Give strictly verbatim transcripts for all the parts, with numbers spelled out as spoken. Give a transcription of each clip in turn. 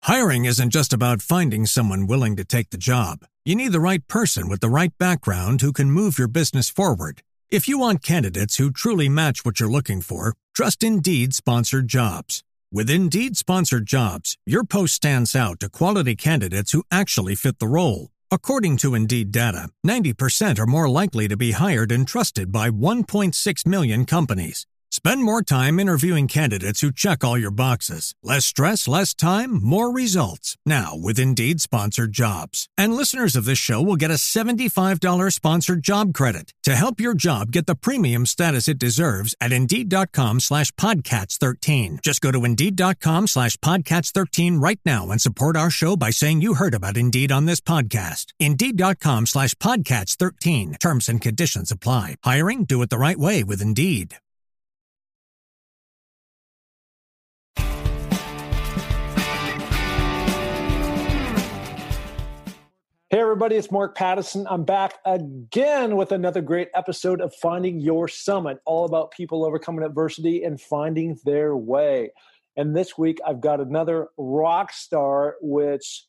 Hiring isn't just about finding someone willing to take the job. You need the right person with the right background who can move your business forward. If you want candidates who truly match what you're looking for, trust Indeed Sponsored Jobs. With Indeed Sponsored Jobs, your post stands out to quality candidates who actually fit the role. According to Indeed data, ninety percent are more likely to be hired and trusted by one point six million companies. Spend more time interviewing candidates who check all your boxes. Less stress, less time, more results. Now with Indeed Sponsored Jobs. And listeners of this show will get a seventy-five dollars sponsored job credit to help your job get the premium status it deserves at Indeed.com slash Podcats 13. Just go to Indeed.com slash Podcats 13 right now and support our show by saying you heard about Indeed on this podcast. Indeed.com slash Podcats 13. Terms and conditions apply. Hiring? Do it the right way with Indeed. Hey everybody, it's Mark Pattison. I'm back again with another great episode of Finding Your Summit, all about people overcoming adversity and finding their way. And this week I've got another rock star, which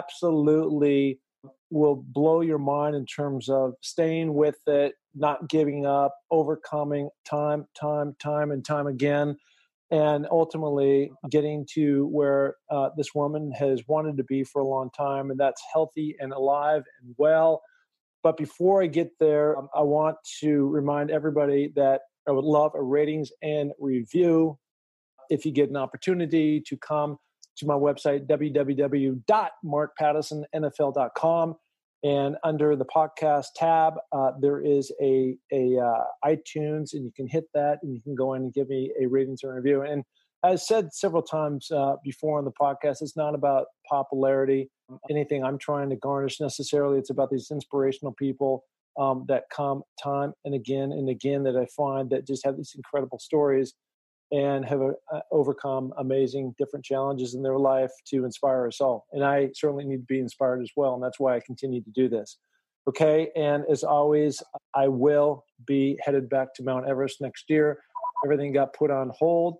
absolutely will blow your mind in terms of staying with it, not giving up, overcoming time, time, time, and time again, and ultimately getting to where uh, this woman has wanted to be for a long time, and that's healthy and alive and well. But before I get there, um, I want to remind everybody that I would love a ratings and review. If you get an opportunity to come to my website, w w w dot mark pattison n f l dot com. And under the podcast tab, uh, there is a, a uh, iTunes, and you can hit that, and you can go in and give me a ratings or review. And as said several times uh, before on the podcast, it's not about popularity, anything I'm trying to garnish necessarily. It's about these inspirational people um, that come time and again and again that I find that just have these incredible stories and have uh, overcome amazing different challenges in their life to inspire us all. And I certainly need to be inspired as well, and that's why I continue to do this. Okay, and as always, I will be headed back to Mount Everest next year. Everything got put on hold,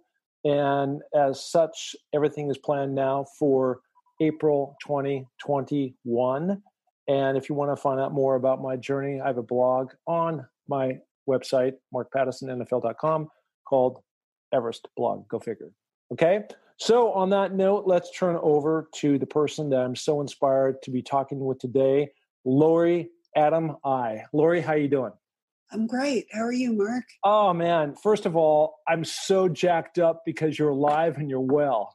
and as such, everything is planned now for April twenty twenty-one. And if you want to find out more about my journey, I have a blog on my website, mark pattison n f l dot com, called Everest Blog. Go figure. Okay. So on that note, let's turn over to the person that I'm so inspired to be talking with today, Lori Adam I. Lori, how you doing? I'm great. How are you, Mark? Oh man. First of all, I'm so jacked up because you're alive and you're well.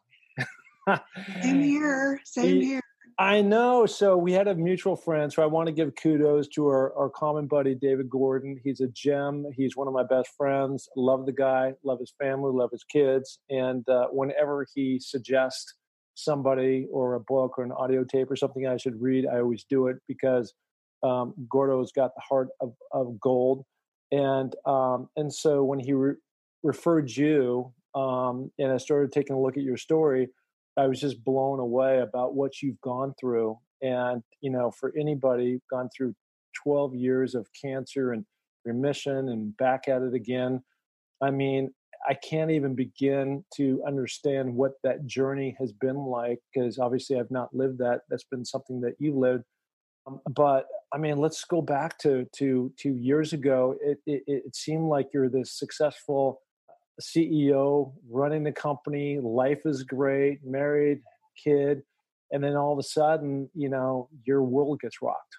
Same here. Same here. I know. So we had a mutual friend. So I want to give kudos to our, our common buddy, David Gordon. He's a gem. He's one of my best friends. Love the guy, love his family, love his kids. And uh, whenever he suggests somebody or a book or an audio tape or something I should read, I always do it because um, Gordo's got the heart of, of gold. And um, and so when he re- referred you um, and I started taking a look at your story, I was just blown away about what you've gone through. And, you know, for anybody gone through twelve years of cancer and remission and back at it again, I mean, I can't even begin to understand what that journey has been like, because obviously I've not lived that. That's been something that you lived. Um, but I mean, let's go back to, to, two years ago. It, it, it seemed like you're this successful C E O running the company, life is great, married, kid, and then all of a sudden, you know, your world gets rocked.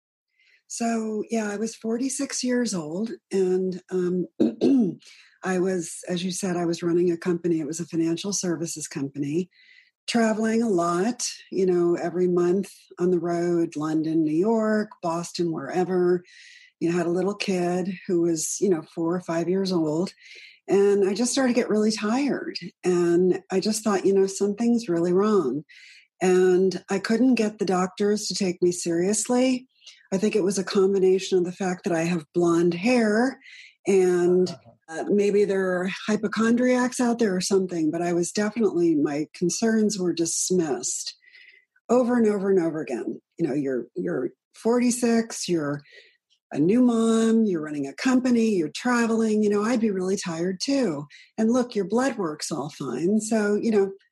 So, yeah, I was forty-six years old, and um, I was, as you said, I was running a company. It was a financial services company, traveling a lot, you know, every month on the road, London, New York, Boston, wherever. You know, had a little kid who was, you know, four or five years old. And I just started to get really tired. And I just thought, you know, something's really wrong. And I couldn't get the doctors to take me seriously. I think it was a combination of the fact that I have blonde hair and uh, maybe there are hypochondriacs out there or something. But I was definitely, my concerns were dismissed over and over and over again. You know, you're you're forty-six, you're a new mom, you're running a company, you're traveling, you know, I'd be really tired too. And look, your blood work's all fine. So, you know,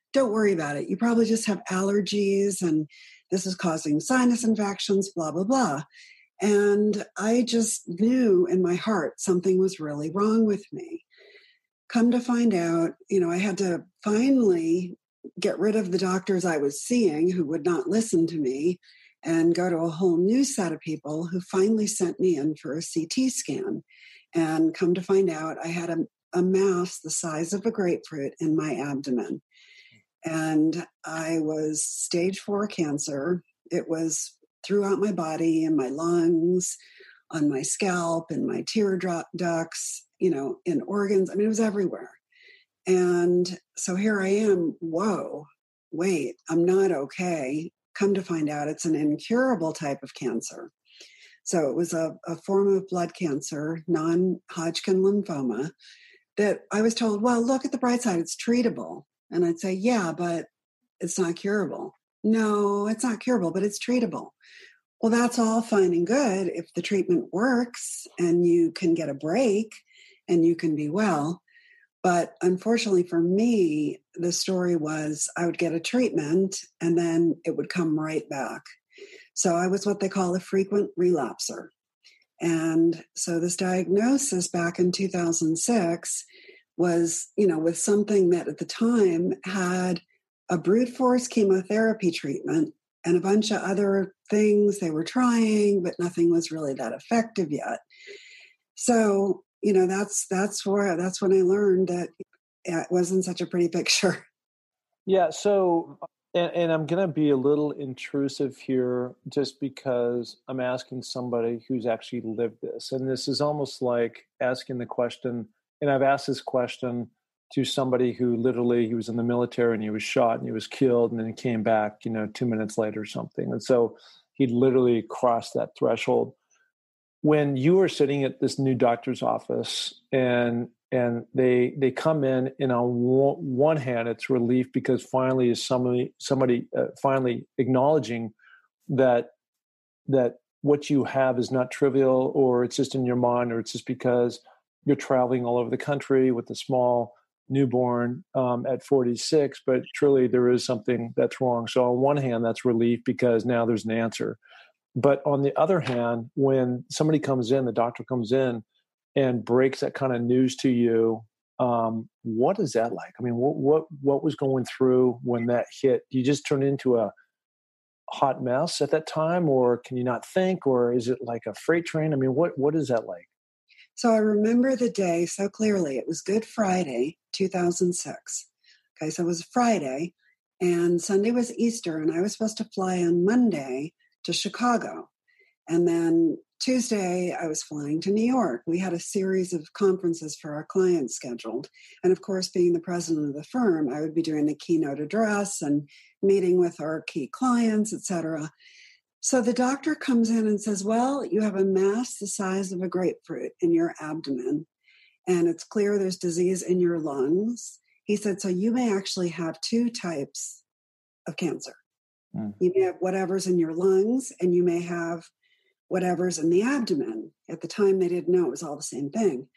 don't worry about it. You probably just have allergies and this is causing sinus infections, blah, blah, blah. And I just knew in my heart something was really wrong with me. Come to find out, you know, I had to finally get rid of the doctors I was seeing who would not listen to me and go to a whole new set of people who finally sent me in for a C T scan. And come to find out, I had a, a mass the size of a grapefruit in my abdomen. And I was stage four cancer. It was throughout my body, in my lungs, on my scalp, in my tear ducts, you know, in organs. I mean, it was everywhere. And so here I am. Whoa, wait, I'm not okay. Come to find out it's an incurable type of cancer. So it was a, a form of blood cancer, non-Hodgkin lymphoma, that I was told, well, look at the bright side, it's treatable. And I'd say, yeah, but it's not curable. No, it's not curable, but it's treatable. Well, that's all fine and good if the treatment works and you can get a break and you can be well. But unfortunately for me, the story was I would get a treatment and then it would come right back. So I was what they call a frequent relapser. And so this diagnosis back in two thousand six was, you know, with something that at the time had a brute force chemotherapy treatment and a bunch of other things they were trying, but nothing was really that effective yet. So, you know, that's that's where that's when I learned that it wasn't such a pretty picture. Yeah. So, and, and I'm going to be a little intrusive here just because I'm asking somebody who's actually lived this. And this is almost like asking the question, and I've asked this question to somebody who literally, he was in the military and he was shot and he was killed and then he came back, you know, two minutes later or something. And so he literally crossed that threshold. When you were sitting at this new doctor's office and and they they come in, and on one hand, it's relief because finally is somebody somebody uh, finally acknowledging that that what you have is not trivial, or it's just in your mind, or it's just because you're traveling all over the country with a small newborn um, at forty-six, but truly there is something that's wrong. So on one hand, that's relief because now there's an answer. But on the other hand, when somebody comes in, the doctor comes in and breaks that kind of news to you, um, what is that like? I mean, what, what, what was going through when that hit? Do you just turn into a hot mess at that time, or can you not think, or is it like a freight train? I mean, what, what is that like? So I remember the day so clearly. It was Good Friday, two thousand six. Okay, so it was Friday, and Sunday was Easter, and I was supposed to fly on Monday to Chicago. And then Tuesday, I was flying to New York. We had a series of conferences for our clients scheduled. And of course, being the president of the firm, I would be doing the keynote address and meeting with our key clients, et cetera. So the doctor comes in and says, well, you have a mass the size of a grapefruit in your abdomen, and it's clear there's disease in your lungs. He said, so you may actually have two types of cancer. Mm. You may have whatever's in your lungs, and you may have whatever's in the abdomen. At the time, they didn't know it was all the same thing.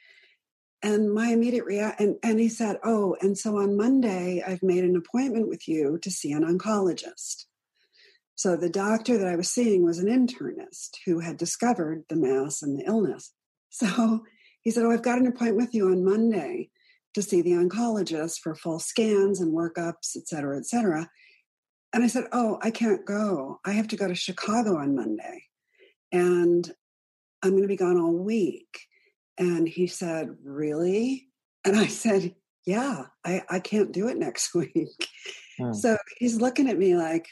And my immediate reaction, and, and he said, oh, and so on Monday, I've made an appointment with you to see an oncologist. So the doctor that I was seeing was an internist who had discovered the mass and the illness. So he said, oh, I've got an appointment with you on Monday to see the oncologist for full scans and workups, et cetera, et cetera. And I said, oh, I can't go. I have to go to Chicago on Monday. And I'm going to be gone all week. And he said, really? And I said, yeah, I, I can't do it next week. Hmm. So he's looking at me like,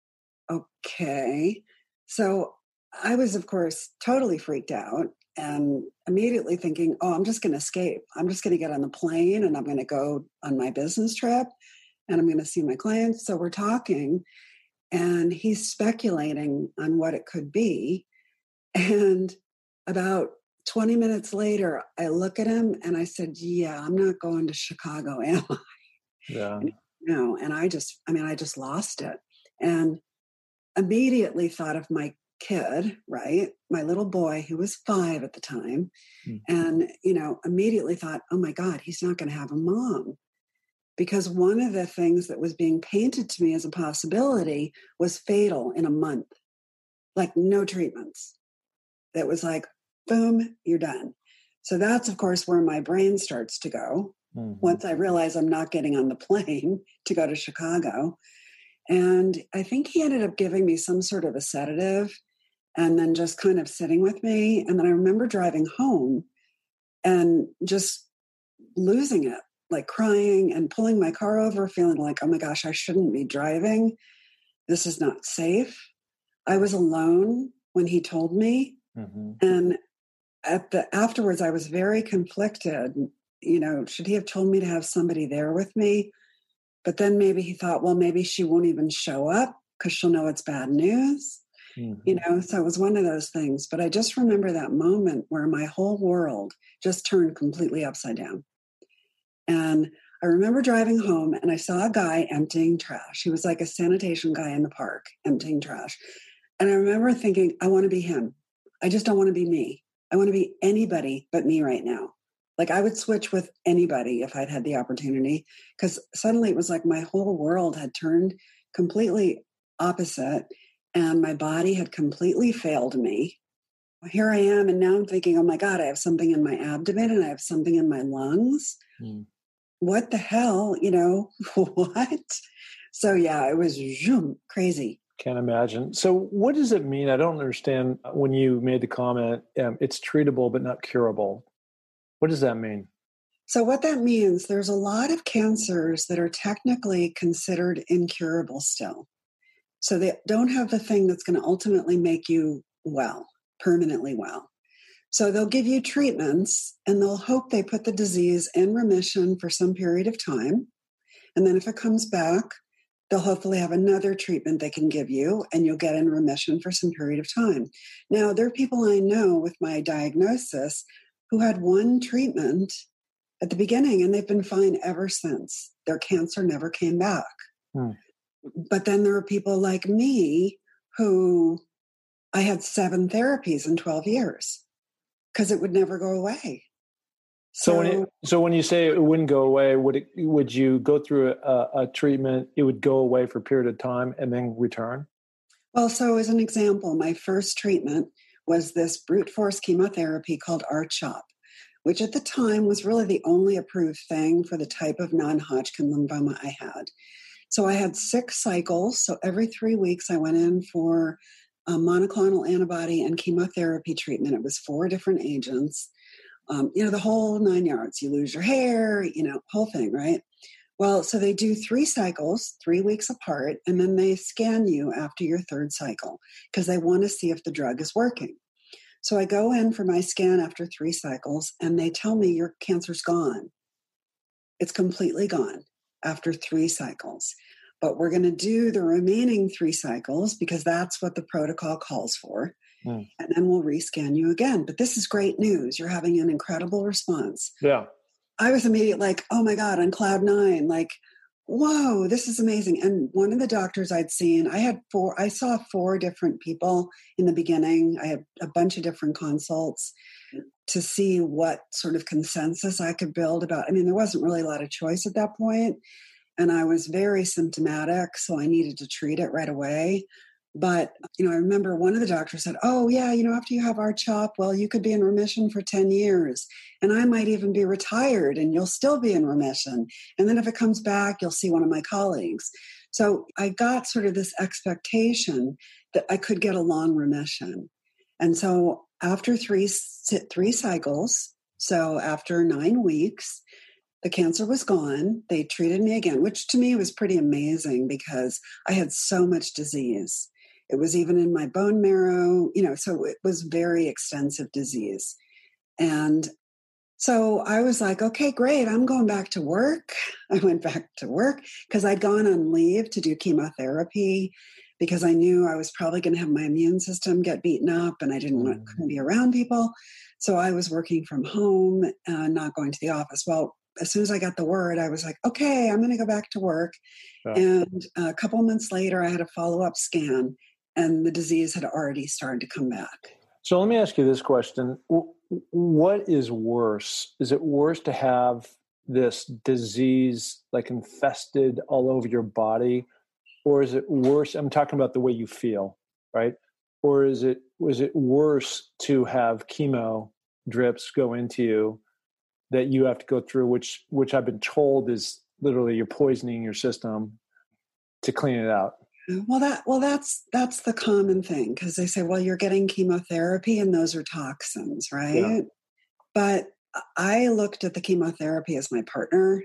okay. So I was, of course, totally freaked out and immediately thinking, oh, I'm just going to escape. I'm just going to get on the plane and I'm going to go on my business trip and I'm going to see my clients. So we're talking and he's speculating on what it could be. And about twenty minutes later, I look at him and I said, yeah, I'm not going to Chicago, am I? Yeah. And, no. And I just, I mean, I just lost it. And immediately thought of my kid, right? My little boy who was five at the time. Mm. And, you know, immediately thought, oh my God, he's not going to have a mom because one of the things that was being painted to me as a possibility was fatal in a month, like no treatments. That was like, boom, you're done. So that's, of course, where my brain starts to go. Mm-hmm. Once I realize I'm not getting on the plane to go to Chicago. And I think he ended up giving me some sort of a sedative and then just kind of sitting with me. And then I remember driving home and just losing it, like crying and pulling my car over, feeling like, oh my gosh, I shouldn't be driving. This is not safe. I was alone when he told me. Mm-hmm. And at the afterwards, I was very conflicted. You know, should he have told me to have somebody there with me? But then maybe he thought, well, maybe she won't even show up because she'll know it's bad news. Mm-hmm. You know, so it was one of those things. But I just remember that moment where my whole world just turned completely upside down. And I remember driving home and I saw a guy emptying trash. He was like a sanitation guy in the park, emptying trash. And I remember thinking, I want to be him. I just don't want to be me. I want to be anybody but me right now. Like I would switch with anybody if I'd had the opportunity, because suddenly it was like my whole world had turned completely opposite and my body had completely failed me. Here I am. And now I'm thinking, oh my God, I have something in my abdomen and I have something in my lungs. Mm. What the hell, you know, what? So yeah, it was zoom, crazy. Can't imagine. So what does it mean? I don't understand when you made the comment, um, it's treatable, but not curable. What does that mean? So what that means, there's a lot of cancers that are technically considered incurable still. So they don't have the thing that's going to ultimately make you well, permanently well. So they'll give you treatments and they'll hope they put the disease in remission for some period of time. And then if it comes back, they'll hopefully have another treatment they can give you and you'll get in remission for some period of time. Now, there are people I know with my diagnosis who had one treatment at the beginning and they've been fine ever since. Their cancer never came back. Hmm. But then there are people like me who I had seven therapies in twelve years because it would never go away. So, so when it, so when you say it wouldn't go away, would it, would you go through a, a treatment, it would go away for a period of time and then return? Well, so as an example, my first treatment was this brute force chemotherapy called R CHOP, which at the time was really the only approved thing for the type of non-Hodgkin lymphoma I had. So I had six cycles. So every three weeks I went in for a monoclonal antibody and chemotherapy treatment. It was four different agents. Um, you know, the whole nine yards. You lose your hair, you know, whole thing, right? Well, so they do three cycles, three weeks apart, and then they scan you after your third cycle because they want to see if the drug is working. So I go in for my scan after three cycles, and they tell me your cancer's gone. It's completely gone after three cycles. But we're going to do the remaining three cycles because that's what the protocol calls for. Mm. And then we'll rescan you again. But this is great news. You're having an incredible response. Yeah. I was immediately like, oh my God, on cloud nine, like, whoa, this is amazing. And one of the doctors I'd seen, I had four, I saw four different people in the beginning. I had a bunch of different consults to see what sort of consensus I could build about. I mean, there wasn't really a lot of choice at that point. And I was very symptomatic, so I needed to treat it right away. But, you know, I remember one of the doctors said, oh, yeah, you know, after you have R CHOP, well, you could be in remission for ten years. And I might even be retired and you'll still be in remission. And then if it comes back, you'll see one of my colleagues. So I got sort of this expectation that I could get a long remission. And so after three, three cycles, so after nine weeks, the cancer was gone. They treated me again, which to me was pretty amazing because I had so much disease. It was even in my bone marrow, you know, so it was very extensive disease. And so I was like, okay, great. I'm going back to work. I went back to work because I'd gone on leave to do chemotherapy because I knew I was probably going to have my immune system get beaten up and I didn't want, couldn't be around people. So I was working from home, uh, not going to the office. Well, as soon as I got the word, I was like, okay, I'm going to go back to work. Yeah. And a couple of months later, I had a follow-up scan and the disease had already started to come back. So let me ask you this question. What is worse? Is it worse to have this disease like infested all over your body? Or is it worse? I'm talking about the way you feel, right? Or is it was it worse to have chemo drips go into you that you have to go through, which which I've been told is literally you're poisoning your system to clean it out? Well, that well, that's that's the common thing, because they say, well, you're getting chemotherapy and those are toxins, right? Yeah. But I looked at the chemotherapy as my partner,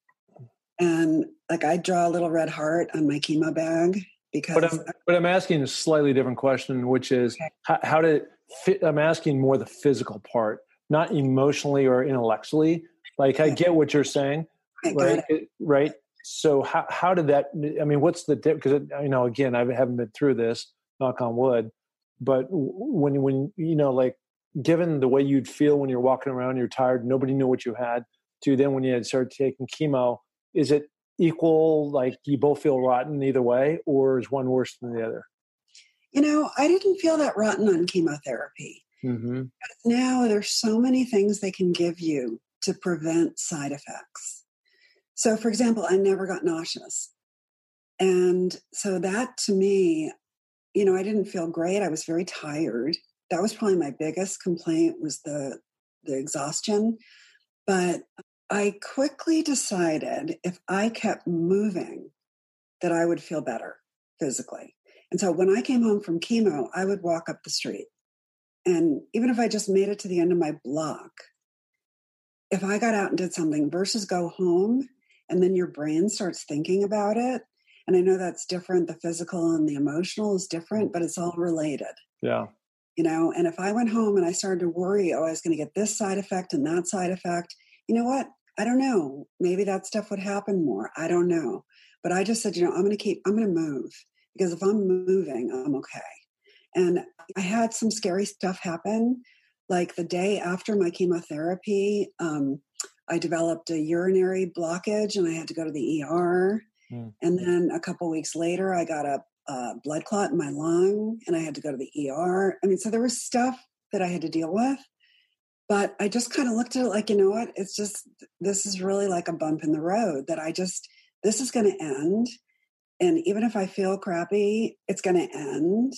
and like I draw a little red heart on my chemo bag because. But I'm, but I'm asking a slightly different question, which is Okay. how, how did fit, I'm asking more the physical part, not emotionally or intellectually. Like I get what you're saying, I got right? it. It- right. So how how did that? I mean, what's the dip? Because you know, again, I haven't been through this. Knock on wood. But when when you know, like, given the way you'd feel when you're walking around, you're tired, nobody knew what you had. To then when you had started taking chemo, is it equal? Like, you both feel rotten either way, or is one worse than the other? You know, I didn't feel that rotten on chemotherapy. Mm-hmm. Now there's so many things they can give you to prevent side effects. So, for example, I never got nauseous. And so that to me, you know, I didn't feel great. I was very tired. That was probably my biggest complaint, was the the exhaustion. But I quickly decided if I kept moving, that I would feel better physically. And so when I came home from chemo, I would walk up the street. And even if I just made it to the end of my block, if I got out and did something versus go home and then your brain starts thinking about it. And I know that's different. The physical and the emotional is different, but it's all related. Yeah. You know, and if I went home and I started to worry, oh, I was going to get this side effect and that side effect, you know what? I don't know. Maybe that stuff would happen more. I don't know. But I just said, you know, I'm going to keep, I'm going to move, because if I'm moving, I'm okay. And I had some scary stuff happen. Like the day after my chemotherapy, um, I developed a urinary blockage and I had to go to the E R. Mm. And then a couple weeks later, I got a, a blood clot in my lung and I had to go to the E R. I mean, so there was stuff that I had to deal with. But I just kind of looked at it like, you know what? It's just, this is really like a bump in the road that I just, this is going to end. And even if I feel crappy, it's going to end.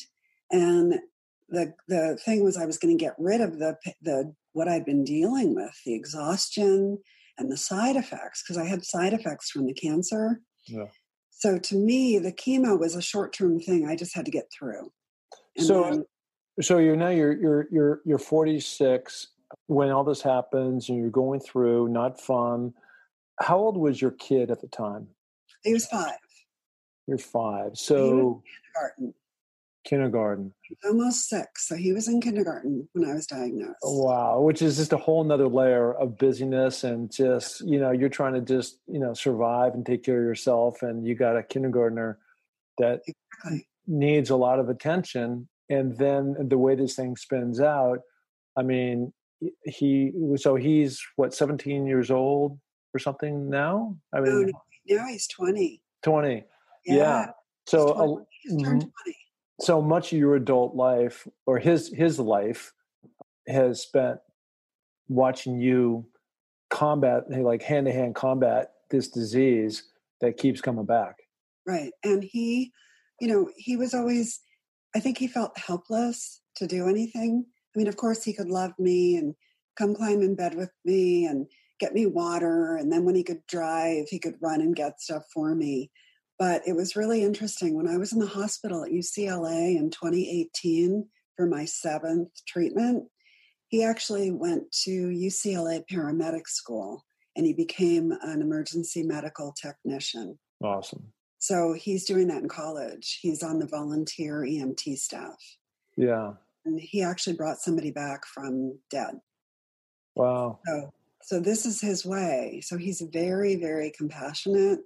And the the thing was, I was going to get rid of the the what I'd been dealing with, the exhaustion and the side effects, because I had side effects from the cancer. Yeah. So to me, the chemo was a short term thing. I just had to get through. And so, then, so you're now you're you're you're you're forty-six when all this happens, and you're going through, not fun. How old was your kid at the time? He was five. You're five. So kindergarten. Kindergarten. Almost six. So he was in kindergarten when I was diagnosed. Wow. Which is just a whole nother layer of busyness, and just, you know, you're trying to just, you know, survive and take care of yourself. And you got a kindergartner that exactly. needs a lot of attention. And then the way this thing spins out, I mean, he, so he's what, seventeen years old or something now? I mean, no, no, now he's twenty. twenty. Yeah. Yeah. So, twenty. He's turned twenty. So much of your adult life, or his his life, has spent watching you combat, like hand to hand combat this disease that keeps coming back. Right, and he, you know, he was always, I think he felt helpless to do anything. I mean, of course, he could love me and come climb in bed with me and get me water, and then when he could drive, he could run and get stuff for me. But it was really interesting. When I was in the hospital at U C L A in twenty eighteen for my seventh treatment, he actually went to U C L A paramedic school and he became an emergency medical technician. Awesome. So he's doing that in college. He's on the volunteer E M T staff. Yeah. And he actually brought somebody back from dead. Wow. So, so this is his way. So he's very, very compassionate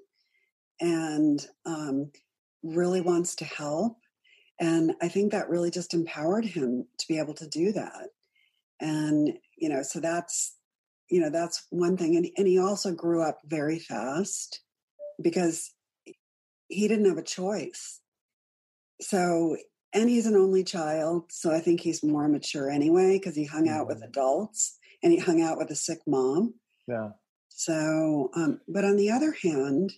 and um, really wants to help. And I think that really just empowered him to be able to do that. And, you know, so that's, you know, that's one thing. And, and he also grew up very fast because he didn't have a choice. So, and he's an only child. So I think he's more mature anyway, because he hung out with adults and he hung out with a sick mom. Yeah. So, um, but on the other hand,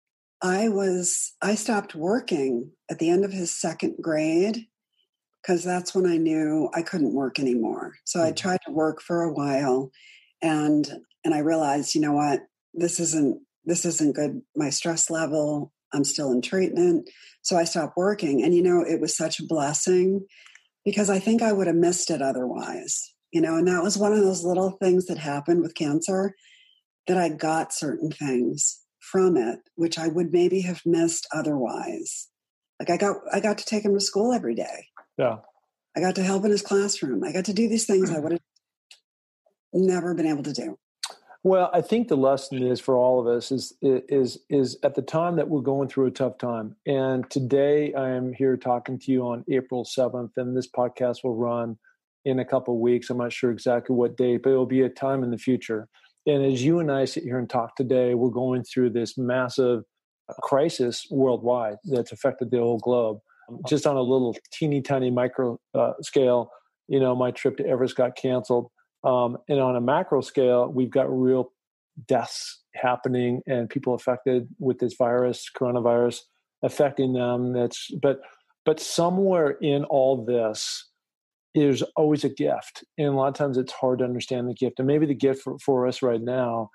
I was, I stopped working at the end of his second grade because that's when I knew I couldn't work anymore. So I tried to work for a while and, and I realized, you know what, this isn't, this isn't good. My stress level, I'm still in treatment. So I stopped working. And, you know, it was such a blessing because I think I would have missed it otherwise, you know, and that was one of those little things that happened with cancer that I got certain things from it, which I would maybe have missed otherwise. Like I got, I got to take him to school every day. Yeah. I got to help in his classroom. I got to do these things I would have never been able to do. Well, I think the lesson is for all of us is, is, is at the time that we're going through a tough time. And today I am here talking to you on April seventh, and this podcast will run in a couple of weeks. I'm not sure exactly what date, but it will be a time in the future. And as you and I sit here and talk today, we're going through this massive crisis worldwide that's affected the whole globe. Just on a little teeny tiny micro uh, scale, you know, my trip to Everest got canceled. Um, and on a macro scale, we've got real deaths happening and people affected with this virus, coronavirus, affecting them. That's but but somewhere in all this, there's always a gift. And a lot of times it's hard to understand the gift. And maybe the gift for, for us right now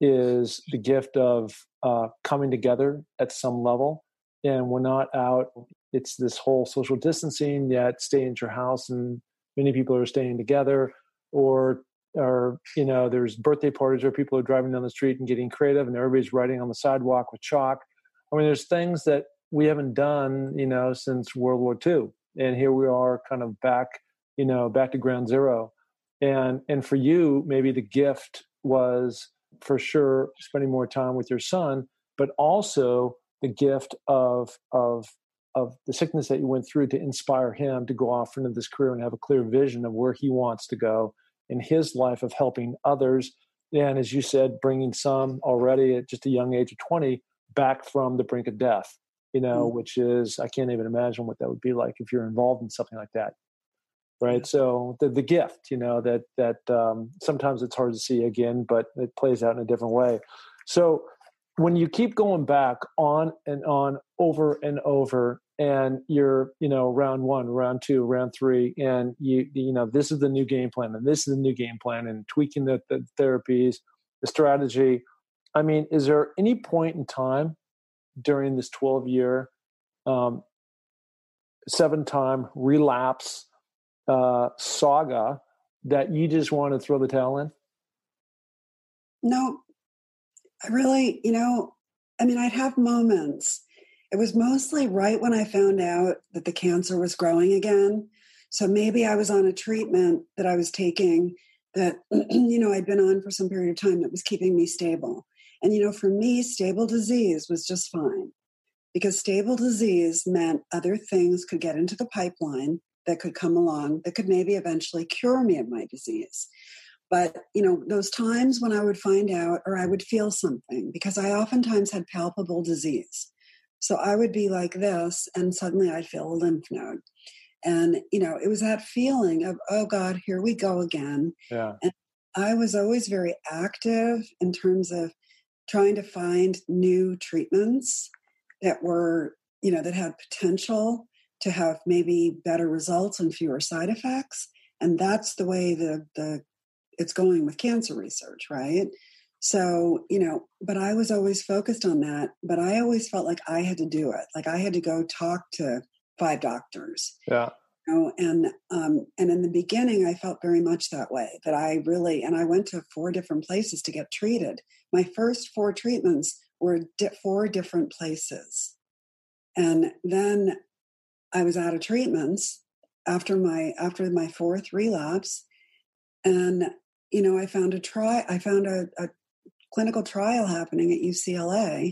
is the gift of uh, coming together at some level. And we're not out. It's this whole social distancing, yet stay in your house. And many people are staying together. Or, or you know, there's birthday parties where people are driving down the street and getting creative and everybody's writing on the sidewalk with chalk. I mean, there's things that we haven't done, you know, since World War Two. And here we are kind of back, you know, back to ground zero. And, and for you, maybe the gift was for sure spending more time with your son, but also the gift of, of, of the sickness that you went through to inspire him to go off into this career and have a clear vision of where he wants to go in his life of helping others. And as you said, bringing some already at just a young age of twenty back from the brink of death, you know, mm-hmm. which is, I can't even imagine what that would be like if you're involved in something like that. Right. Yeah. So the, the gift, you know, that, that um, sometimes it's hard to see again, but it plays out in a different way. So when you keep going back on and on over and over and you're, you know, round one, round two, round three, and you, you know, this is the new game plan and this is the new game plan and tweaking the, the therapies, the strategy. I mean, is there any point in time during this twelve year, um, seven time relapse uh, saga that you just want to throw the towel in? No. I really, you know, I mean, I'd have moments. It was mostly right when I found out that the cancer was growing again. So maybe I was on a treatment that I was taking that, you know, I'd been on for some period of time that was keeping me stable. And, you know, for me, stable disease was just fine because stable disease meant other things could get into the pipeline that could come along that could maybe eventually cure me of my disease. But, you know, those times when I would find out or I would feel something, because I oftentimes had palpable disease. So I would be like this and suddenly I'd feel a lymph node. And, you know, it was that feeling of, oh God, here we go again. Yeah. And I was always very active in terms of trying to find new treatments that were, you know, that had potential to have maybe better results and fewer side effects. And that's the way the, the, it's going with cancer research, right? So, you know, but I was always focused on that, but I always felt like I had to do it. Like I had to go talk to five doctors. Yeah. You know, and, um, and in the beginning, I felt very much that way, that I really, and I went to four different places to get treated. My first four treatments were di- four different places. And then I was out of treatments after my, after my fourth relapse. And, you know, I found a try, I found a, a clinical trial happening at U C L A.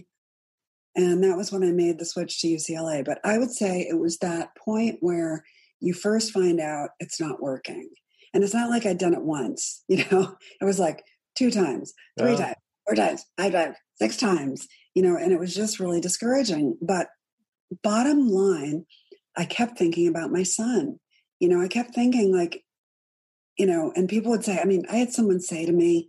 And that was when I made the switch to U C L A. But I would say it was that point where you first find out it's not working. And it's not like I'd done it once, you know, it was like two times, three yeah. times, four times, five times, six times, you know, and it was just really discouraging. But bottom line, I kept thinking about my son. You know, I kept thinking like, you know, and people would say, I mean, I had someone say to me,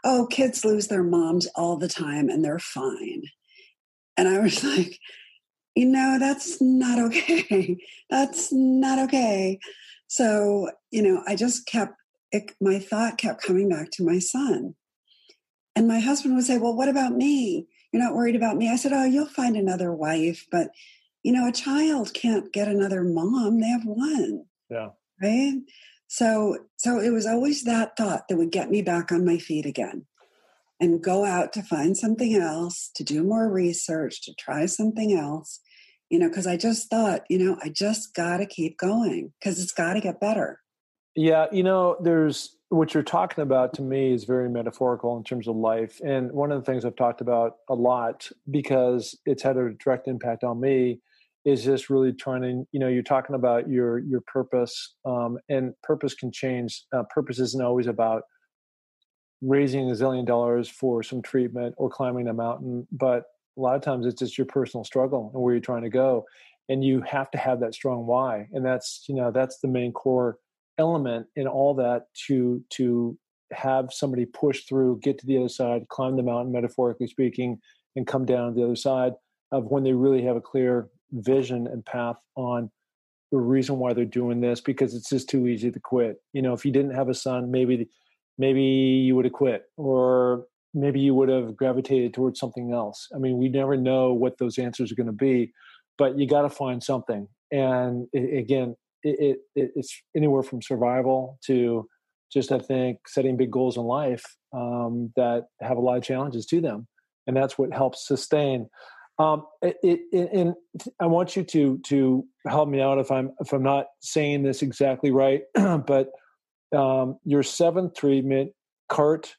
oh, kids lose their moms all the time and they're fine. And I was like, you know, that's not okay. That's not okay. So, you know, I just kept, it, my thought kept coming back to my son. And my husband would say, well, what about me? You're not worried about me? I said, oh, you'll find another wife. But, you know, a child can't get another mom. They have one. Yeah. Right? So, so it was always that thought that would get me back on my feet again and go out to find something else, to do more research, to try something else, you know, because I just thought, you know, I just got to keep going because it's got to get better. Yeah. You know, there's, what you're talking about to me is very metaphorical in terms of life. And one of the things I've talked about a lot because it's had a direct impact on me is just really trying to, you know, you're talking about your, your purpose, um, and purpose can change. Uh, purpose isn't always about raising a zillion dollars for some treatment or climbing a mountain, but a lot of times it's just your personal struggle and where you're trying to go. And you have to have that strong why. And that's, you know, that's the main core element in all that to to have somebody push through, get to the other side, climb the mountain, metaphorically speaking, and come down the other side of when they really have a clear vision and path on the reason why they're doing this, because it's just too easy to quit. You know, if you didn't have a son, maybe maybe you would have quit, or maybe you would have gravitated towards something else. I mean, we never know what those answers are going to be, but you got to find something. And it, again, It, it, it's anywhere from survival to just, I think, setting big goals in life um, that have a lot of challenges to them. And that's what helps sustain. Um, it, it, and I want you to to help me out if I'm if I'm not saying this exactly right, but um, your seventh treatment, CAR-T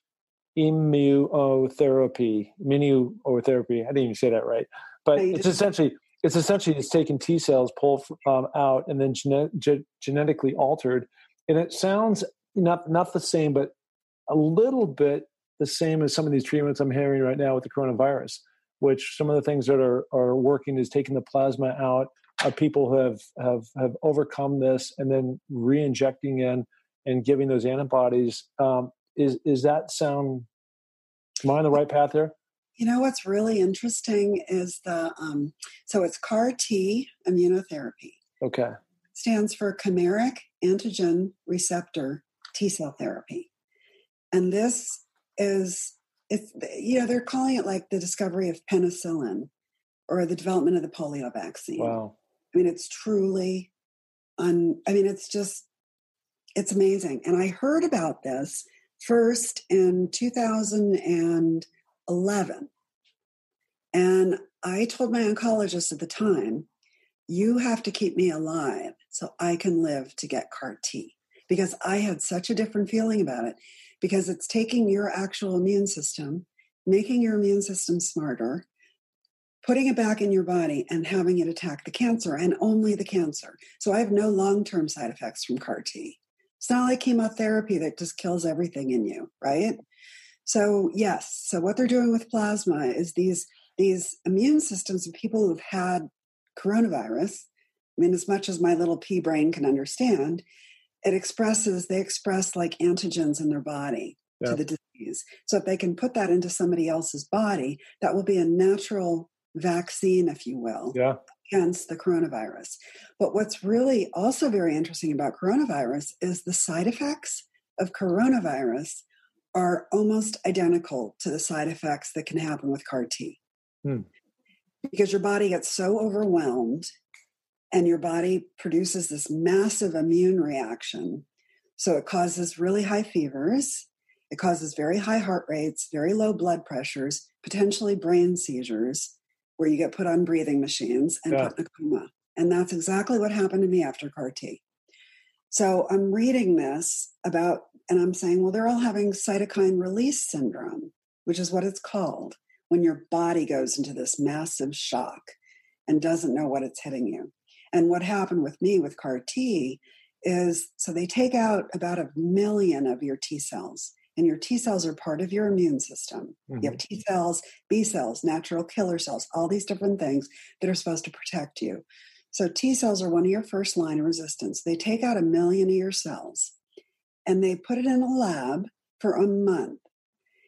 immunotherapy, immunotherapy, I didn't even say that right, but it's essentially It's essentially it's taking T cells, pulled um, out, and then gene- ge- genetically altered. And it sounds not not the same, but a little bit the same as some of these treatments I'm hearing right now with the coronavirus, which some of the things that are, are working is taking the plasma out of people who have, have, have overcome this and then re-injecting in and giving those antibodies. Um, is, is that sound, am I on the right path there? You know, what's really interesting is the, um, so it's CAR-T immunotherapy. Okay. It stands for chimeric antigen receptor T cell therapy. And this is, it's, you know, they're calling it like the discovery of penicillin or the development of the polio vaccine. Wow. I mean, it's truly, un, I mean, it's just, it's amazing. And I heard about this first in two thousand eleven. And I told my oncologist at the time, you have to keep me alive so I can live to get CAR-T, because I had such a different feeling about it, because it's taking your actual immune system, making your immune system smarter, putting it back in your body and having it attack the cancer and only the cancer. So I have no long-term side effects from CAR-T. It's not like chemotherapy that just kills everything in you, right? So yes, so what they're doing with plasma is these, these immune systems of people who've had coronavirus, I mean, as much as my little pea brain can understand, it expresses, they express like antigens in their body yeah. to the disease. So if they can put that into somebody else's body, that will be a natural vaccine, if you will, yeah. against the coronavirus. But what's really also very interesting about coronavirus is the side effects of coronavirus are almost identical to the side effects that can happen with CAR-T. Hmm. Because your body gets so overwhelmed and your body produces this massive immune reaction. So it causes really high fevers. It causes very high heart rates, very low blood pressures, potentially brain seizures, where you get put on breathing machines and yeah. put in a coma. And that's exactly what happened to me after CAR-T. So I'm reading this about, and I'm saying, well, they're all having cytokine release syndrome, which is what it's called, when your body goes into this massive shock and doesn't know what it's hitting you. And what happened with me with CAR-T is, so they take out about a million of your T cells, and your T cells are part of your immune system. Mm-hmm. You have T cells, B cells, natural killer cells, all these different things that are supposed to protect you. So T cells are one of your first line of resistance. They take out a million of your cells and they put it in a lab for a month.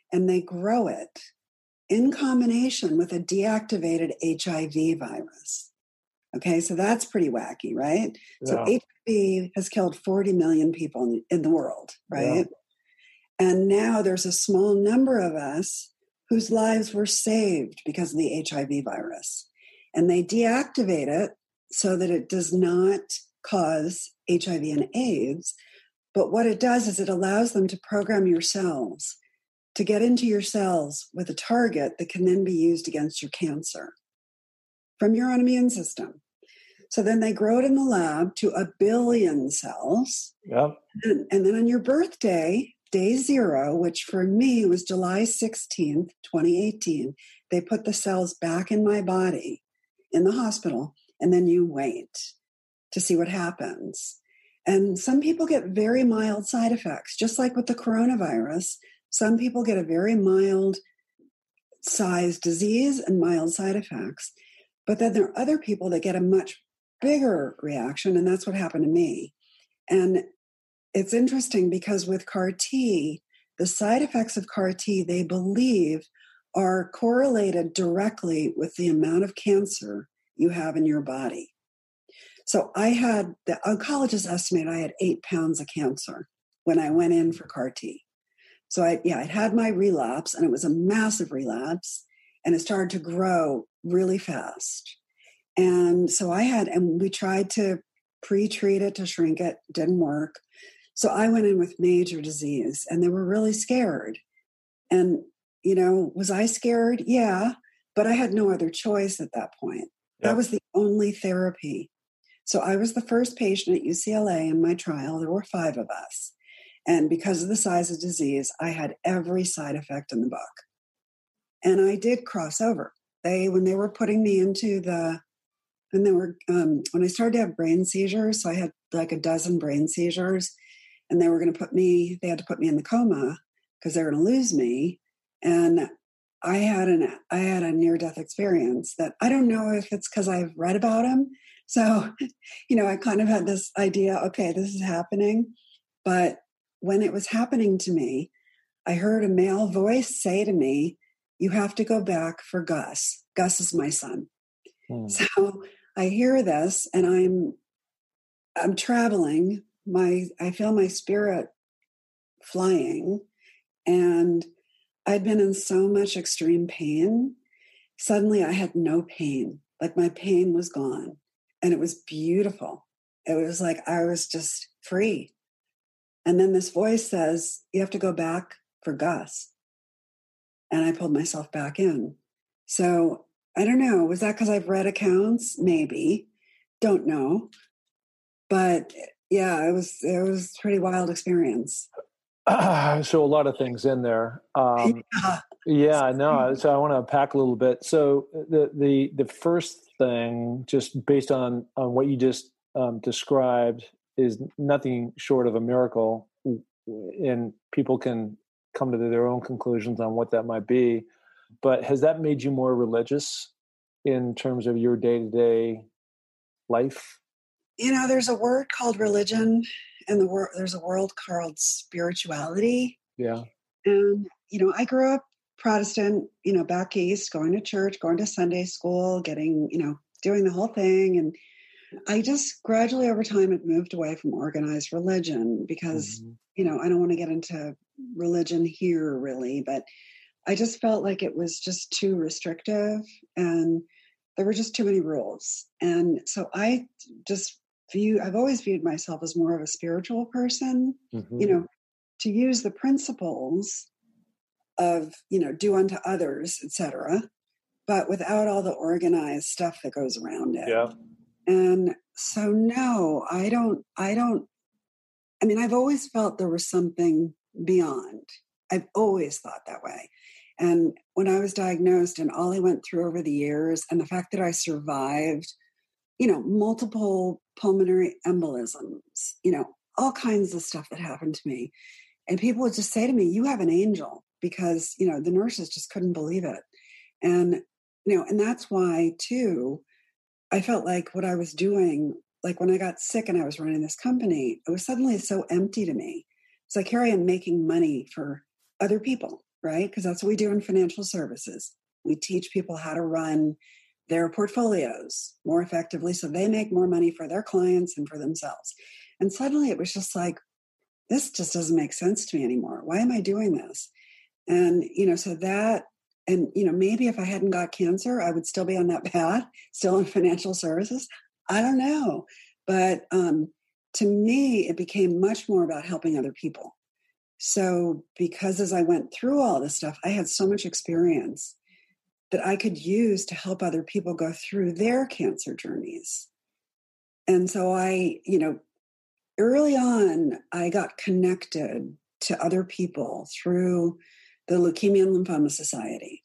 and they grow it in combination with a deactivated H I V virus. Okay, so that's pretty wacky, right? Yeah. So H I V has killed forty million people in, in the world, right? Yeah. And now there's a small number of us whose lives were saved because of the H I V virus. And they deactivate it so that it does not cause H I V and AIDS. But what it does is it allows them to program your cells to get into your cells with a target that can then be used against your cancer from your own immune system. So then they grow it in the lab to a billion cells. Yep. And, and then on your birthday, day zero, which for me was July sixteenth, twenty eighteen, they put the cells back in my body in the hospital, and then you wait to see what happens. And some people get very mild side effects, just like with the coronavirus. Some people get a very mild sized disease and mild side effects. But then there are other people that get a much bigger reaction, and that's what happened to me. And it's interesting because with C A R T, the side effects of C A R T, they believe, are correlated directly with the amount of cancer you have in your body. So I had, the oncologists estimate I had eight pounds of cancer when I went in for C A R T. So I, yeah, I'd had my relapse, and it was a massive relapse, and it started to grow really fast. And so I had, and we tried to pre-treat it to shrink it, didn't work. So I went in with major disease, and they were really scared. And, you know, was I scared? Yeah, but I had no other choice at that point. Yep. That was the only therapy. So I was the first patient at U C L A in my trial. There were five of us. And because of the size of disease, I had every side effect in the book. And I did cross over. They, when they were putting me into the, and they were, um, when I started to have brain seizures, so I had like a dozen brain seizures, and they were going to put me, they had to put me in the coma because they were going to lose me. And I had an, I had a near-death experience that I don't know if it's because I've read about them. So, you know, I kind of had this idea, okay, this is happening. But when it was happening to me, I heard a male voice say to me, you have to go back for Gus. Gus is my son. Hmm. So I hear this, and I'm, I'm traveling. My, I feel my spirit flying, and I'd been in so much extreme pain. Suddenly I had no pain. Like my pain was gone, and it was beautiful. It was like I was just free. And then this voice says, you have to go back for Gus. And I pulled myself back in. So I don't know. Was that because I've read accounts? Maybe. Don't know. But yeah, it was it was a pretty wild experience. Uh, so a lot of things in there. Um, yeah, yeah no. So I want to unpack a little bit. So the the the first thing, just based on on what you just um, described, is nothing short of a miracle, and people can come to their own conclusions on what that might be. But has that made you more religious in terms of your day-to-day life? You know, there's a word called religion, and the wor- there's a world called spirituality. Yeah. And, you know, I grew up Protestant, you know, back east, going to church, going to Sunday school, getting, you know, doing the whole thing. And I just gradually over time had moved away from organized religion because, mm-hmm. you know, I don't want to get into religion here really, but I just felt like it was just too restrictive and there were just too many rules. And so I just view, I've always viewed myself as more of a spiritual person, mm-hmm. you know, to use the principles of, you know, do unto others, et cetera, but without all the organized stuff that goes around it. Yeah. And so, no, I don't, I don't, I mean, I've always felt there was something beyond. I've always thought that way. And when I was diagnosed and all I went through over the years and the fact that I survived, you know, multiple pulmonary embolisms, you know, all kinds of stuff that happened to me. And people would just say to me, you have an angel, because, you know, the nurses just couldn't believe it. And, you know, and that's why too, I felt like what I was doing, like when I got sick and I was running this company, it was suddenly so empty to me. It's like, here I am making money for other people, right? Because that's what we do in financial services. We teach people how to run their portfolios more effectively so they make more money for their clients and for themselves. And suddenly it was just like, this just doesn't make sense to me anymore. Why am I doing this? And, you know, so that, and, you know, maybe if I hadn't got cancer, I would still be on that path, still in financial services. I don't know. But um, to me, it became much more about helping other people. So because as I went through all this stuff, I had so much experience that I could use to help other people go through their cancer journeys. And so I, you know, early on, I got connected to other people through the Leukemia and Lymphoma Society.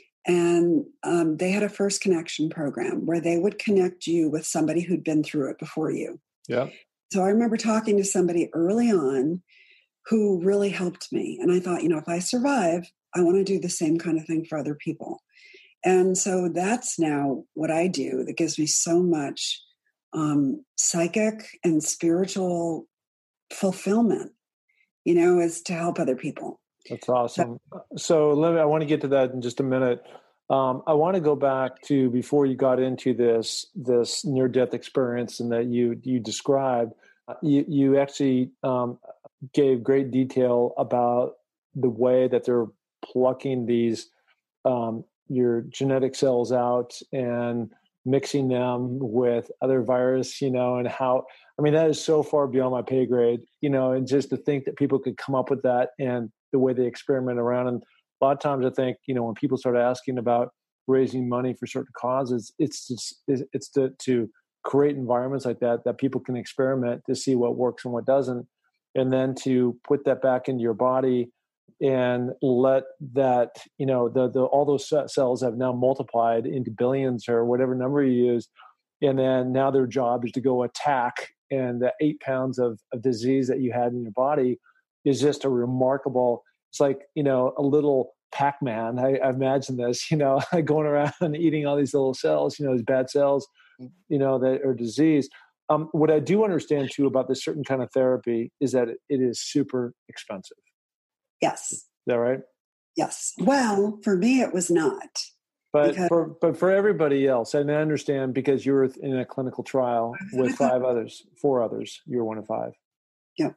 And um, they had a first connection program where they would connect you with somebody who'd been through it before you. Yeah. So I remember talking to somebody early on who really helped me. And I thought, you know, if I survive, I want to do the same kind of thing for other people. And so that's now what I do that gives me so much um, psychic and spiritual fulfillment, you know, is to help other people. That's awesome. So let me, I want to get to that in just a minute. Um, I want to go back to before you got into this this near-death experience and that you you described. You you actually um, gave great detail about the way that they're plucking these um, your genetic cells out and mixing them with other virus, you know, and how. I mean, that is so far beyond my pay grade, you know, and just to think that people could come up with that and the way they experiment around. And a lot of times I think, you know, when people start asking about raising money for certain causes, it's just, it's to, to create environments like that, that people can experiment to see what works and what doesn't. And then to put that back into your body and let that, you know, the, the, all those cells have now multiplied into billions or whatever number you use. And then now their job is to go attack, and the eight pounds of, of disease that you had in your body is just a remarkable, it's like, you know, a little Pac-Man. I, I imagine this, you know, going around and eating all these little cells, you know, these bad cells, you know, that are diseased. Um, what I do understand too about this certain kind of therapy is that it, it is super expensive. Yes. Is that right? Yes. Well, for me, it was not. But because for but for everybody else, and I understand because you were in a clinical trial with five others, four others, you were one of five. Yeah.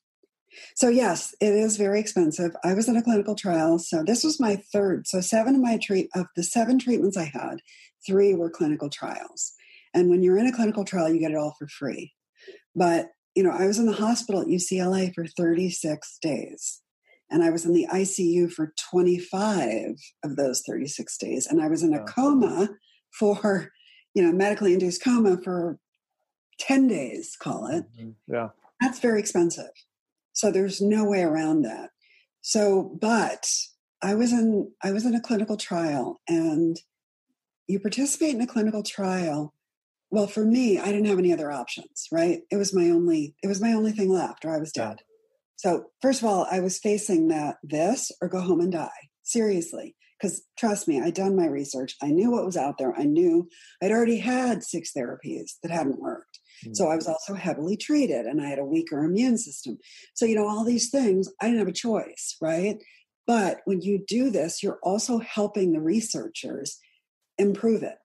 So yes, it is very expensive. I was in a clinical trial, so this was my third. So seven of my treat of the seven treatments I had, three were clinical trials. And when you're in a clinical trial, you get it all for free. But you know, I was in the hospital at U C L A for thirty-six days. And I was in the I C U for twenty-five of those thirty-six days. And I was in a Yeah. coma for, you know, medically induced coma for ten days, call it. Mm-hmm. Yeah. That's very expensive. So there's no way around that. So, but I was in, I was in a clinical trial, and you participate in a clinical trial. Well, for me, I didn't have any other options, right? It was my only, it was my only thing left, or I was dead. Yeah. So first of all, I was facing that this or go home and die, seriously. Because trust me, I'd done my research. I knew what was out there. I knew I'd already had six therapies that hadn't worked. Mm-hmm. So I was also heavily treated, and I had a weaker immune system. So, you know, all these things, I didn't have a choice, right? But when you do this, you're also helping the researchers improve it.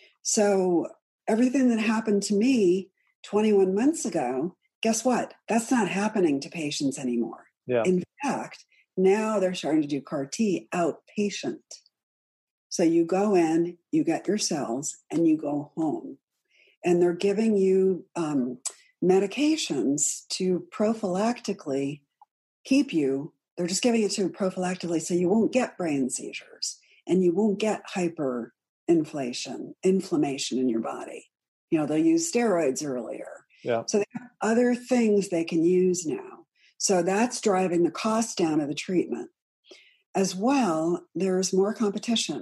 So everything that happened to me twenty-one months ago, guess what? That's not happening to patients anymore. Yeah. In fact, now they're starting to do C A R T outpatient. So you go in, you get your cells, and you go home. And they're giving you um, medications to prophylactically keep you, they're just giving it to you prophylactically so you won't get brain seizures and you won't get hyperinflation, inflammation in your body. You know, they'll use steroids earlier. Yeah. So they have other things they can use now. So that's driving the cost down of the treatment. As well, there's more competition.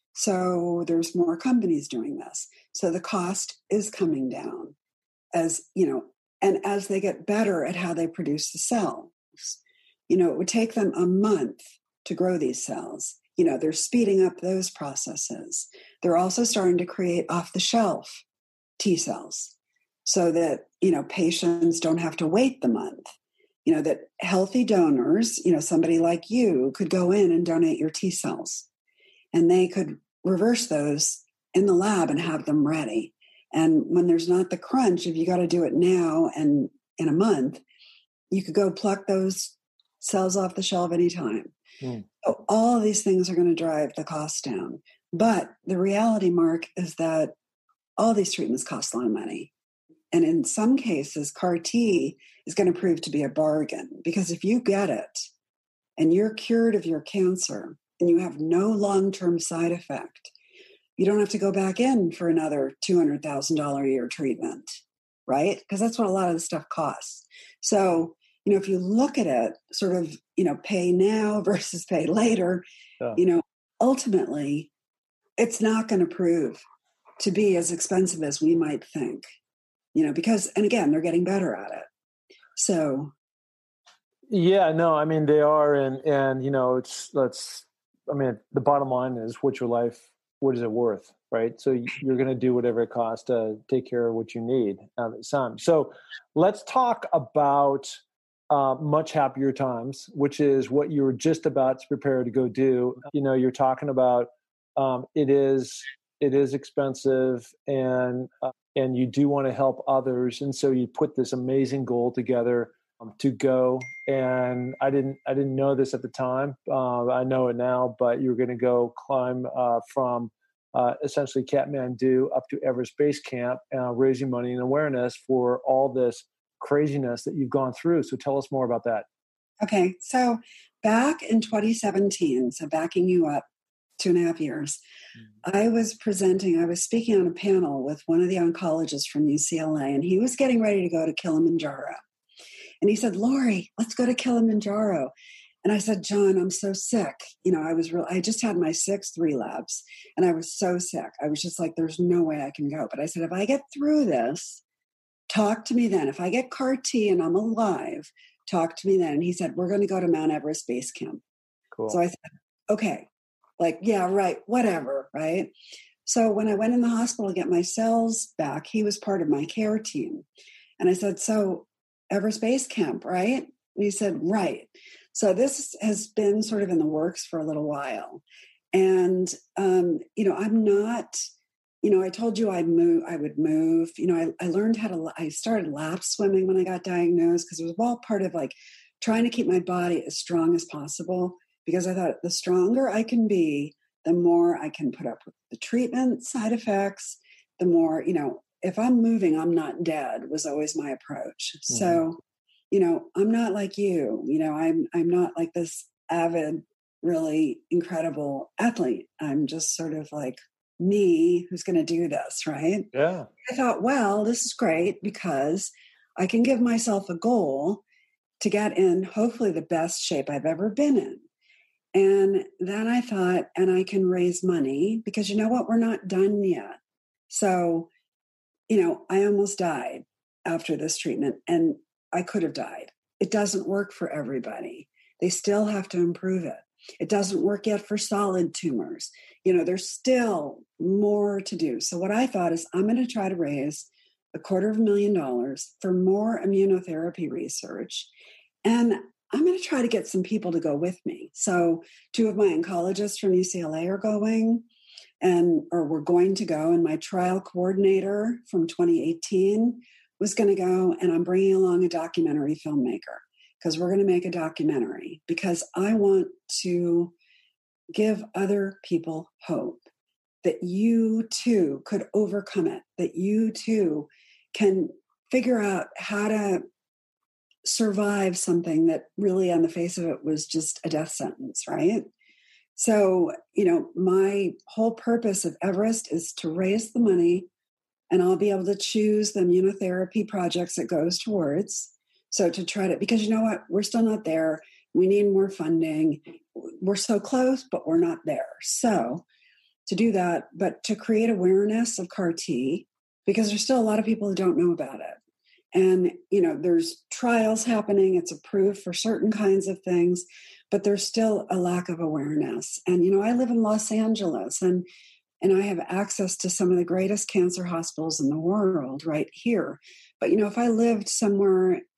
So there's more companies doing this. So the cost is coming down as, you know, and as they get better at how they produce the cells. You know, it would take them a month to grow these cells. You know, they're speeding up those processes. They're also starting to create off-the-shelf T cells, so that, you know, patients don't have to wait the month. you know, that healthy donors, you know, somebody like you could go in and donate your T cells, and they could reverse those in the lab and have them ready. And when there's not the crunch, if you got to do it now and in a month, you could go pluck those cells off the shelf anytime. Mm. So all of these things are going to drive the cost down. But the reality, Mark, is that all these treatments cost a lot of money. And in some cases, C A R T is going to prove to be a bargain, because if you get it and you're cured of your cancer and you have no long-term side effect, you don't have to go back in for another two hundred thousand dollars a year treatment, right? Because that's what a lot of this stuff costs. So, you know, if you look at it sort of, you know, pay now versus pay later, yeah. you know, ultimately, it's not going to prove to be as expensive as we might think, you know, because, and again, they're getting better at it. So. Yeah, no, I mean, they are. And, and, you know, it's, let's, I mean, the bottom line is, what's your life? What is it worth? Right. So you're going to do whatever it costs to take care of what you need at the time. So let's talk about uh, much happier times, which is what you were just about to prepare to go do. You know, you're talking about um, it is, it is expensive, and, uh, and you do want to help others. And so you put this amazing goal together um, to go. And I didn't, I didn't know this at the time. Uh, I know it now, but you're going to go climb uh, from uh, essentially Kathmandu up to Everest Base Camp, uh, raising money and awareness for all this craziness that you've gone through. So tell us more about that. Okay. So back in twenty seventeen, so backing you up two and a half years, mm-hmm. I was presenting, I was speaking on a panel with one of the oncologists from U C L A, and he was getting ready to go to Kilimanjaro. And he said, Lori, let's go to Kilimanjaro. And I said, John, I'm so sick. You know, I was real, I just had my sixth relapse, and I was so sick. I was just like, there's no way I can go. But I said, if I get through this, talk to me then. If I get C A R T and I'm alive, talk to me then. And he said, we're going to go to Mount Everest Base Camp. Cool. So I said, okay, like, yeah, right, whatever, right? So when I went in the hospital to get my cells back, he was part of my care team. And I said, so Everest Base Camp, right? And he said, right. So this has been sort of in the works for a little while. And, um, you know, I'm not, you know, I told you I'd move, I would move, you know, I, I learned how to, I started lap swimming when I got diagnosed, because it was all part of like trying to keep my body as strong as possible, because I thought the stronger I can be, the more I can put up with the treatment side effects, the more, you know, if I'm moving, I'm not dead was always my approach. Mm-hmm. So, you know, I'm not like you, you know, I'm, I'm not like this avid, really incredible athlete. I'm just sort of like me who's going to do this. Right. Yeah. I thought, well, this is great because I can give myself a goal to get in hopefully the best shape I've ever been in. And then I thought, and I can raise money because you know what? We're not done yet. So, you know, I almost died after this treatment, and I could have died. It doesn't work for everybody. They still have to improve it. It doesn't work yet for solid tumors. You know, there's still more to do. So what I thought is I'm going to try to raise a quarter of a million dollars for more immunotherapy research. And I'm going to try to get some people to go with me. So two of my oncologists from U C L A are going, and or we're going to go. And my trial coordinator from twenty eighteen was going to go. And I'm bringing along a documentary filmmaker because we're going to make a documentary because I want to give other people hope that you too could overcome it, that you too can figure out how to survive something that really on the face of it was just a death sentence, right? So, you know, my whole purpose of Everest is to raise the money, and I'll be able to choose the immunotherapy projects it goes towards. So to try to, because you know what, we're still not there. We need more funding. We're so close, but we're not there. So to do that, but to create awareness of C A R T, because there's still a lot of people who don't know about it. And, you know, there's trials happening. It's approved for certain kinds of things, but there's still a lack of awareness. And, you know, I live in Los Angeles, and and I have access to some of the greatest cancer hospitals in the world right here. But, you know, if I lived somewhere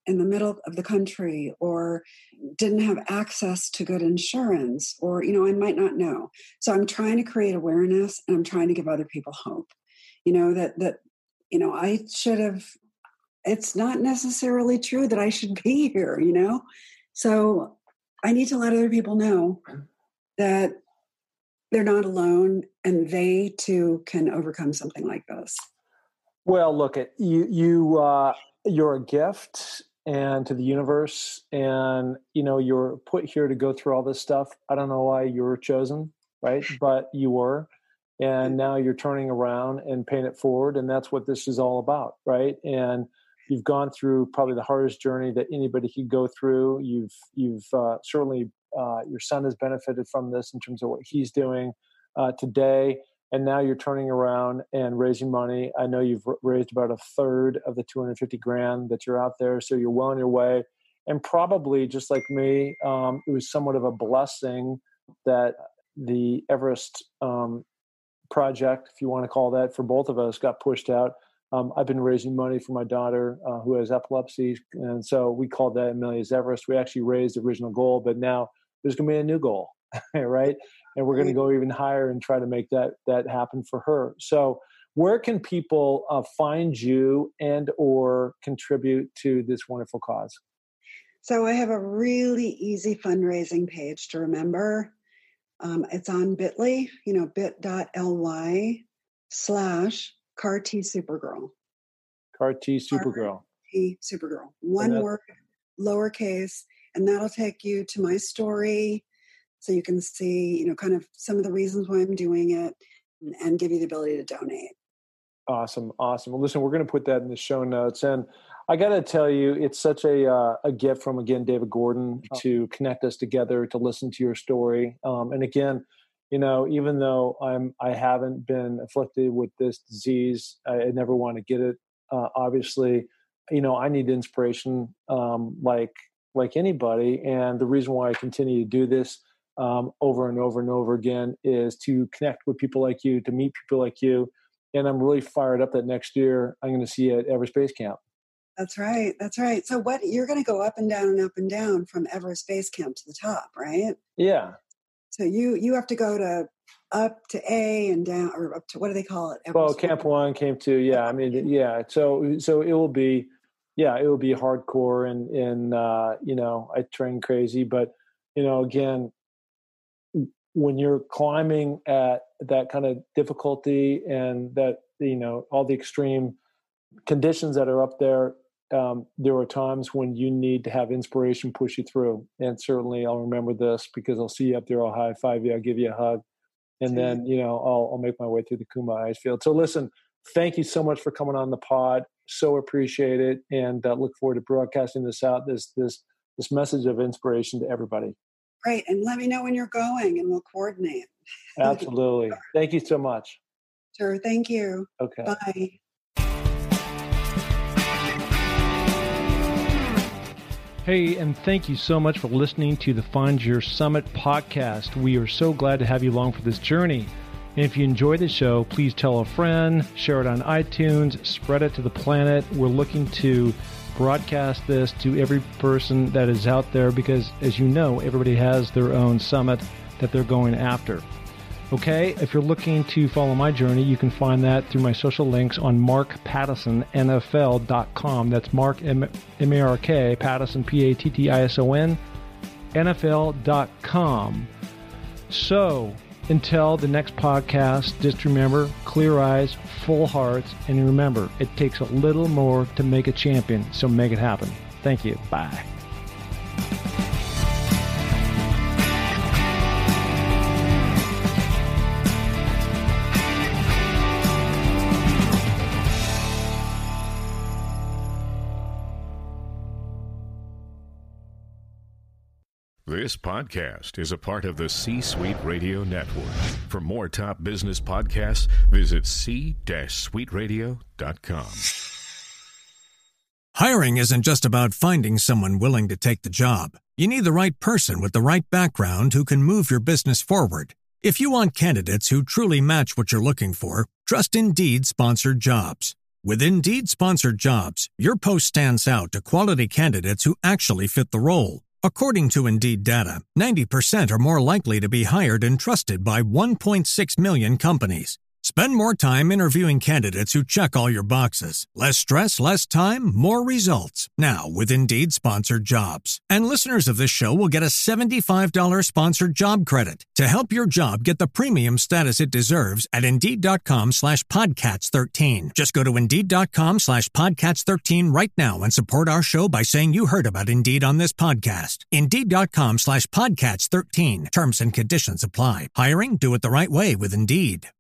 in the middle of the country, or didn't have access to good insurance, or, you know, I might not know. So I'm trying to create awareness, and I'm trying to give other people hope, you know, that, that, you know, I should have, it's not necessarily true that I should be here, you know? So I need to let other people know that they're not alone, and they too can overcome something like this. Well, look, at you, you, uh, you're a gift and to the universe, and, you know, you're put here to go through all this stuff. I don't know why you were chosen, right? But you were, and now you're turning around and paying it forward. And that's what this is all about. Right. And you've gone through probably the hardest journey that anybody could go through. You've, you've, uh, certainly, uh, your son has benefited from this in terms of what he's doing, uh, today. And now you're turning around and raising money. I know you've raised about a third of the two hundred fifty grand that you're out there. So you're well on your way. And probably just like me, um, it was somewhat of a blessing that the Everest um, project, if you want to call that, for both of us got pushed out. Um, I've been raising money for my daughter uh, who has epilepsy. And so we called that Amelia's Everest. We actually raised the original goal, but now there's going to be a new goal, right? And we're going to go even higher and try to make that that happen for her. So where can people uh, find you and or contribute to this wonderful cause? So I have a really easy fundraising page to remember. Um, it's on bit dot l y, you know, bit.ly slash CAR T Supergirl. CAR T Supergirl. CAR T Supergirl. One word, lowercase, and that'll take you to my story. So you can see, you know, kind of some of the reasons why I'm doing it, and, and give you the ability to donate. Awesome. Awesome. Well, listen, we're going to put that in the show notes. And I got to tell you, it's such a uh, a gift from, again, David Gordon to connect us together, to listen to your story. Um, and again, you know, even though I'm, I haven't been afflicted with this disease, I, I never want to get it. Uh, obviously, you know, I need inspiration um, like, like anybody. And the reason why I continue to do this Um, over and over and over again is to connect with people like you, to meet people like you. And I'm really fired up that next year I'm going to see you at Everest Base Camp. That's right. That's right. So what, you're going to go up and down and up and down from Everest Base Camp to the top, right? Yeah. So you, you have to go to up to A and down, or up to, what do they call it? Everest well, Camp one, Camp two. Yeah. I mean, yeah. So, so it will be, yeah, it will be hardcore and, and, uh, you know, I train crazy, but you know, again, when you're climbing at that kind of difficulty and that, you know, all the extreme conditions that are up there, um, there are times when you need to have inspiration push you through. And certainly I'll remember this because I'll see you up there, I'll high five you, I'll give you a hug. And then, you know, I'll, I'll make my way through the Kuma ice field. So listen, thank you so much for coming on the pod. So appreciate it. And uh, look forward to broadcasting this out, this, this, this message of inspiration to everybody. Great. And let me know when you're going and we'll coordinate. Absolutely. Thank you so much. Sure. Thank you. Okay. Bye. Hey, and thank you so much for listening to the Find Your Summit podcast. We are so glad to have you along for this journey. And if you enjoy the show, please tell a friend, share it on iTunes, spread it to the planet. We're looking to broadcast this to every person that is out there because, as you know, everybody has their own summit that they're going after. Okay, if you're looking to follow my journey, you can find that through my social links on mark pattison N F L dot com. That's Mark, M A R K, Pattison, P A T T I S O N, N F L dot com. So, until the next podcast, just remember, clear eyes, full hearts, and remember, it takes a little more to make a champion, so make it happen. Thank you. Bye. This podcast is a part of the C-Suite Radio Network. For more top business podcasts, visit c suite radio dot com. Hiring isn't just about finding someone willing to take the job. You need the right person with the right background who can move your business forward. If you want candidates who truly match what you're looking for, trust Indeed sponsored jobs. With Indeed-sponsored jobs, your post stands out to quality candidates who actually fit the role. According to Indeed data, ninety percent are more likely to be hired and trusted by one point six million companies. Spend more time interviewing candidates who check all your boxes. Less stress, less time, more results. Now, with Indeed-sponsored jobs. And listeners of this show will get a seventy-five dollars sponsored job credit to help your job get the premium status it deserves at Indeed.com slash Podcats 13. Just go to Indeed.com slash Podcats 13 right now and support our show by saying you heard about Indeed on this podcast. Indeed.com slash Podcats 13. Terms and conditions apply. Hiring? Do it the right way with Indeed.